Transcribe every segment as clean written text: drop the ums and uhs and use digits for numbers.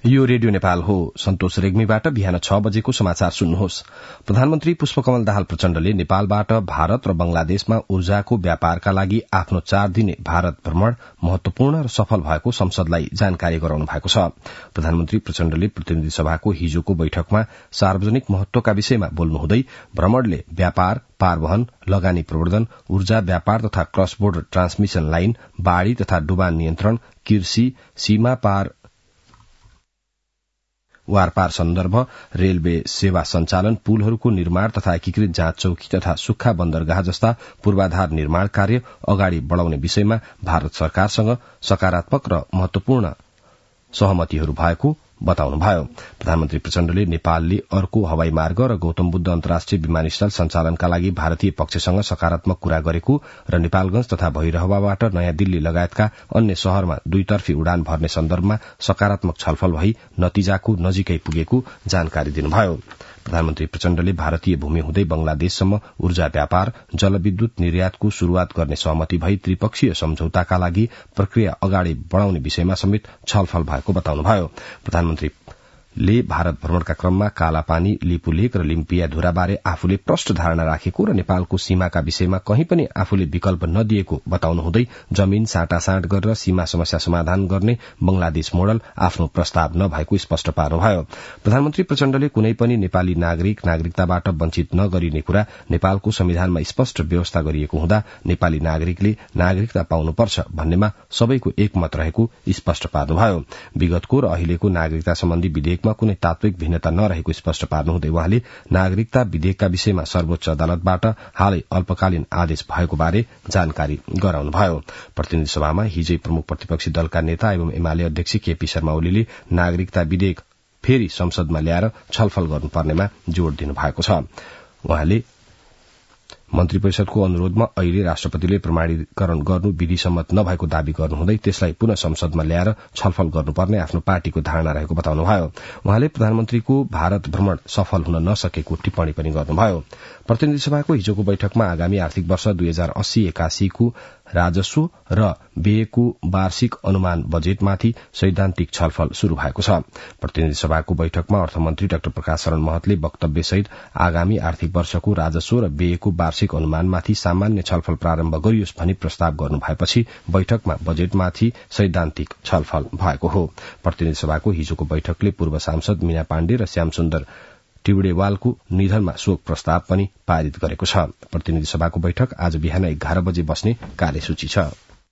यो रेडियो नेपाल हो। सन्तोष रेग्मीबाट बिहान 6 बजेको समाचार सुन्नुहोस्। प्रधानमन्त्री पुष्पकमल दाहाल प्रचण्डले नेपालबाट भारत र बंगलादेशमा ऊर्जाको व्यापारका लागि आफ्नो 4 दिने भारत भ्रमण महत्वपूर्ण र सफल भएको संसदलाई जानकारी गराउनु भएको छ। प्रधानमन्त्री प्रचण्डले प्रतिनिधि सभाको हिजोको बैठकमा सार्वजनिक महत्वका विषयमा बोल्नुहुँदै भ्रमणले व्यापार, पारवहन, लगानी प्रवर्धन, ऊर्जा व्यापार तथा क्रस बोर्डर ट्रान्समिशन लाइन, बाढ़ी तथा डुबान नियन्त्रण, कृषि, सीमा पार वारपार सन्दर्भ, रेलवे सेवा सञ्चालन, पुलहरूको निर्माण तथा एकीकृत जाँच चौकी तथा सुक्खा बन्दरगाह जस्ता पूर्वाधार निर्माण कार्य अगाडि बढ़ाउने विषयमा भारत सरकारसँग सकारात्मक र महत्वपूर्ण सहमतिहरू भएको बताउनुभयो। प्रधानमन्त्री प्रचण्डले नेपालले अर्को हवाई मार्ग र गौतम बुद्ध अन्तर्राष्ट्रिय विमानस्थल सञ्चालनका लागि भारतीय पक्षसँग सकारात्मक कुरा गरेको र नेपालगंज तथा भैरहवाबाट नयाँ दिल्ली लगायतका अन्य शहरमा दुईतर्फी उडान भर्ने सन्दर्भमा सकारात्मक छलफल भई नतिजाको नजिकै पुगेको जानकारी दिनुभयो। प्रधानमन्त्री प्रचण्डले भारतीय भूमि हुँदै बंगलादेशसम्म ऊर्जा व्यापार, जलविद्युत निर्यातको शुरूआत गर्ने सहमति भई त्रिपक्षीय सम्झौताका लागि प्रक्रिया अगाडि बढ़ाउने विषयमा समेत छलफल भएको बताउनुभयो। प्रधानमन्त्रीले भारत भ्रमणका क्रममा कालापानी, लिपुलेक र लिम्पिया धुराबारे आफूले प्रष्ट धारणा राखेको र नेपालको सीमाका विषयमा कहीं पनि आफूले विकल्प नदिएको बताउनुहुँदै जमीन साटासाट गरेर सीमा समस्या समाधान गर्ने बंगलादेश मोडल आफ्नो प्रस्ताव नभएको स्पष्ट पार्नुभयो। प्रधानमन्त्री प्रचण्डले कुनै पनि नेपाली नागरिकताबाट वञ्चित नगरिने कुरा नेपालको संविधानमा स्पष्ट व्यवस्था गरिएको हुँदा नेपाली नागरिकले नागरिकता पाउनुपर्छ भन्नेमा सबैको एकमत रहेको स्पष्ट पार्नुभयो। विगतको र अहिलेको नागरिकता सम्बन्धी विधेयकमा कुनै तात्विक भिन्नता नरहेको स्पष्ट पार्नुहुँदै उहाँले नागरिकता विधेयकका विषयमा सर्वोच्च अदालतबाट हालै अल्पकालीन आदेश भएको बारे जानकारी गराउनुभयो। प्रतिनिधि सभामा हिजै प्रमुख प्रतिपक्षी दलका नेता एवं एमाले अध्यक्ष केपी शर्मा ओलीले नागरिकता विधेयक फेरि संसदमा ल्याएर छलफल गर्नुपर्नेमा जोड़ दिनुभएको छ। उहाँले मन्त्री परिषदको अनुरोधमा अहिले राष्ट्रपतिले प्रमाणीकरण गर्नु विधिसम्मत नभएको दावी गर्नुहुँदै त्यसलाई पुनः संसदमा ल्याएर छलफल गर्नुपर्ने आफ्नो पार्टीको धारणा रहेको बताउनुभयो। उहाँले प्रधानमन्त्रीको भारत भ्रमण सफल हुन नसकेको टिप्पणी पनि गर्नुभयो। प्रतिनिधि सभाको हिजोको बैठकमा आगामी आर्थिक वर्ष 2080-81 को राजस्व र व्ययको वार्षिक अनुमान बजेटमाथि सैद्धान्तिक छलफल शुरू भएको छ। प्रतिनिधि सभाको बैठकमा अर्थमन्त्री डाक्टर प्रकाश शरण महतले वक्तव्यसहित आगामी आर्थिक वर्षको राजस्व र व्ययको वार्षिक अनुमानमाथि सामान्य छलफल प्रारम्भ गरियोस् भनी प्रस्ताव गर्नु भएपछि बैठकमा बजेटमाथि सैद्धान्तिक छलफल भएको हो। प्रतिनिधि सभाको हिजोको बैठकले पूर्व सांसद मीना पाण्डे र श्यामसुन्दर टिवडेवालको निधनमा शोक प्रस्ताव पनि पारित गरेको छ। प्रतिनिधि सभाको बैठक आज बिहान 11 बजे बस्ने कार्यसूची छ।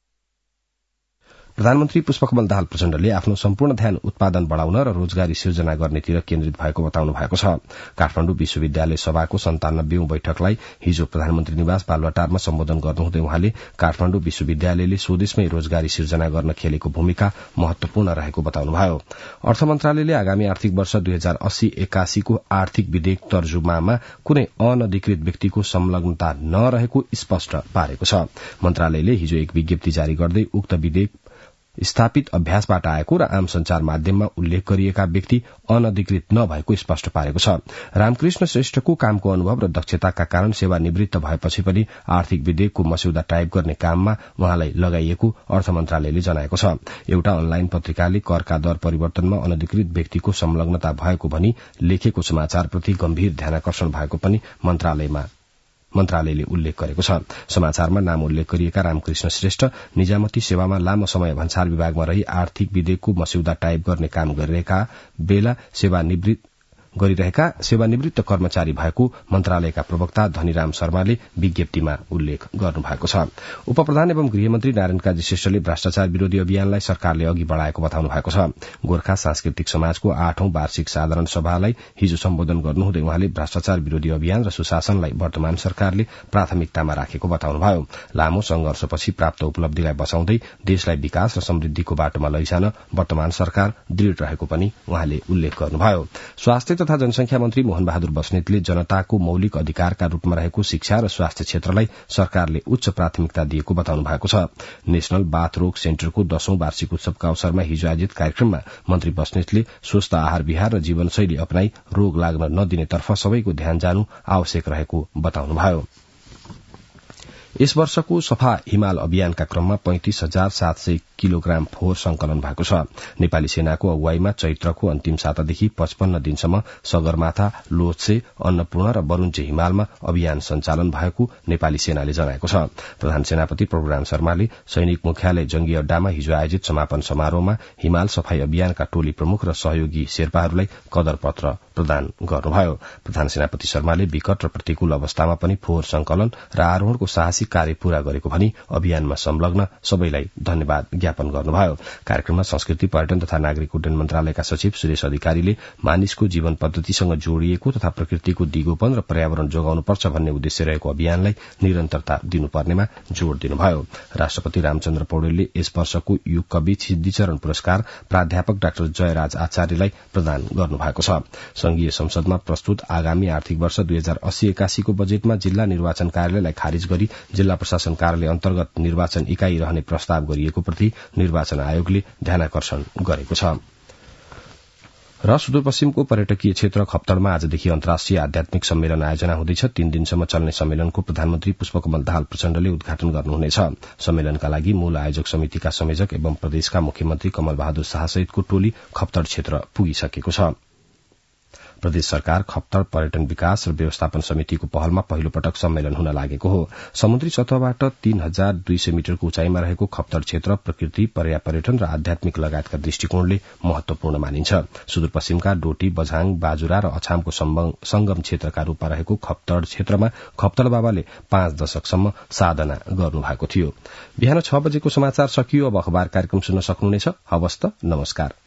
प्रधानमन्त्री पुष्पकमल दाहाल प्रचण्डले आफ्नो सम्पूर्ण ध्यान उत्पादन बढ़ाउन र रोजगारी सिर्जना गर्नेतिर केन्द्रित भएको बताउनु भएको छ। काठमाडौँ विश्वविद्यालय सभाको 97औं बैठकलाई हिजो प्रधानमन्त्री निवास बालुवाटारमा सम्बोधन गर्नुहुँदै उहाँले काठमाडौँ विश्वविद्यालयले स्वदेशमै रोजगारी सिर्जना गर्न खेलेको भूमिका महत्वपूर्ण रहेको बताउनुभयो। अर्थ मन्त्रालयले आगामी आर्थिक वर्ष 2080-81 को आर्थिक विधेयक तर्जुमामा कुनै अनधिकृत व्यक्तिको संलग्नता नरहेको स्पष्ट पारेको छ। मन्त्रालयले हिजो एक विज्ञप्ति जारी गर्दै उक्त विधेयक स्थापित अभ्यासबाट आएको र आम संचार माध्यममा उल्लेख गरिएका व्यक्ति अनधिकृत नभएको स्पष्ट पारेको छ। रामकृष्ण श्रेष्ठको कामको अनुभव र दक्षताका कारण सेवानिवृत्त भएपछि पनि आर्थिक विधेयकको मस्यौदा टाइप गर्ने काममा उहाँलाई लगाइएको अर्थ मन्त्रालयले जनाएको छ। एउटा अनलाइन पत्रिकाले करका दर परिवर्तनमा अनधिकृत व्यक्तिको संलग्नता भएको भनी लेखेको समाचारप्रति गम्भीर ध्यानाकर्षण भएको पनि मन्त्रालयले उल्लेख गरेको छ। समाचारमा नाम उल्लेख गरिएका रामकृष्ण श्रेष्ठ निजामती सेवामा लामो समय भन्सार विभागमा रही आर्थिक विधेयकको मस्यौदा टाइप गर्ने काम गरिरहेका बेला सेवानिवृत्त कर्मचारी भएको मन्त्रालयका प्रवक्ता धनीराम शर्माले विज्ञप्तिमा उल्लेख गर्नुभएको छ। उपप्रधान एवं गृहमन्त्री नारायण काजी श्रेष्ठले भ्रष्टाचार विरोधी अभियानलाई सरकारले अघि बढ़ाएको बताउनु भएको छ। गोर्खा सांस्कृतिक समाजको 8औं वार्षिक साधारण सभालाई हिजो सम्बोधन गर्नुहुँदै उहाँले भ्रष्टाचार विरोधी अभियान र सुशासनलाई वर्तमान सरकारले प्राथमिकतामा राखेको बताउनुभयो। लामो संघर्षपछि प्राप्त उपलब्धिलाई बचाउँदै देशलाई विकास र समृद्धिको बाटोमा लैजान वर्तमान सरकार दृढ़ रहेको पनि उहाँले उल्लेख गर्नुभयो। स्वास्थ्य तथा जनसंख्या मन्त्री मोहन बहादुर बस्नेतले जनताको मौलिक अधिकारका रूपमा रहेको शिक्षा र स्वास्थ्य क्षेत्रलाई सरकारले उच्च प्राथमिकता दिएको बताउनु भएको छ। नेशनल बाथ रोग सेन्टरको 10औं वार्षिक उत्सवका अवसरमा हिजो आयोजित कार्यक्रममा मन्त्री बस्नेतले स्वस्थ आहार विहार र जीवनशैली अपनाई रोग लाग्न नदिनेतर्फ सबैको ध्यान जानु आवश्यक रहेको बताउनुभयो। यस वर्षको सफा हिमाल अभियानका क्रममा 35,700 किलोग्राम फोहोर संकलन भएको छ। नेपाली सेनाको अगुवाईमा चैत्रको अन्तिम सातादेखि 55 दिनसम्म सगरमाथा, लोछे, अन्नपूर्ण र बरुन्चे हिमालमा अभियान सञ्चालन भएको नेपाली सेनाले जनाएको छ। प्रधान सेनापति प्रभुराम शर्माले सैनिक मुख्यालय जंगी अड्डामा हिजो आयोजित समापन समारोहमा हिमाल सफाई अभियानका टोली प्रमुख र सहयोगी शेर्पाहरूलाई कदर पत्र प्रदान गर्नुभयो। प्रधान सेनापति शर्माले विकट र प्रतिकूल अवस्थामा पनि फोहोर संकलन र आरोहणको साहसिक कार्य पूरा गरेको भनी अभियानमा संलग्न सबैलाई धन्यवाद ज्ञापन गर्नुभयो। कार्यक्रममा संस्कृति, पर्यटन तथा नागरिक उड्डयन मन्त्रालयका सचिव सुरेश अधिकारीले मानिसको जीवन पद्धतिसँग जोडिएको तथा प्रकृतिको दिगोपन र पर्यावरण जोगाउनुपर्छ भन्ने उद्देश्य रहेको अभियानलाई निरन्तरता दिनुपर्नेमा जोड़ दिनुभयो। राष्ट्रपति रामचन्द्र पौडेलले यस वर्षको युग कवि सिद्धिचरण पुरस्कार प्राध्यापक डाक्टर जयराज आचार्यलाई प्रदान गर्नुभएको छ। संघीय संसदमा प्रस्तुत आगामी आर्थिक वर्ष 2080-81 को बजेटमा जिल्ला निर्वाचन कार्यालयलाई खारिज गरी जिल्ला प्रशासन कार्यालय अन्तर्गत निर्वाचन इकाई रहने प्रस्ताव गरिएको प्रति निर्वाचन आयोगले ध्यानाकर्षण गरेको छ। र सुदूरपश्चिमको पर्यटकीय क्षेत्र खप्तडमा आजदेखि अन्तर्राष्ट्रिय आध्यात्मिक सम्मेलन आयोजना हुँदैछ। 3 दिनसम्म चल्ने सम्मेलनको प्रधानमन्त्री पुष्पकमल दाहाल प्रचण्डले उद्घाटन गर्नुहुनेछ। सम्मेलनका लागि मूल आयोजक समितिका संयोजक एवं प्रदेशका मुख्यमन्त्री कमल बहादुर शाह सहितको टोली खप्तड क्षेत्र पुगिसकेको छ। प्रदेश सरकार खप्तड पर्यटन विकास र व्यवस्थापन समितिको पहलमा पहिलो पटक सम्मेलन हुन लागेको हो। समुद्री सतहबाट 3200 मिटरको उचाइमा रहेको खप्तड क्षेत्र प्रकृति, पर्यापर्यटन र आध्यात्मिक लगायतका दृष्टिकोणले महत्वपूर्ण मानिन्छ। सुदूरपश्चिमका डोटी, बझाङ, बाजुरा र अछामको संगम क्षेत्रका रूपमा रहेको खप्तड क्षेत्रमा खप्तड बाबाले 5 दशकसम्म साधना गर्नुभएको थियो। बिहान 6 बजेको समाचार सकियो। अब अखबार कार्यक्रम सुन्न सक्नुहुनेछ। हवस् त, नमस्कार।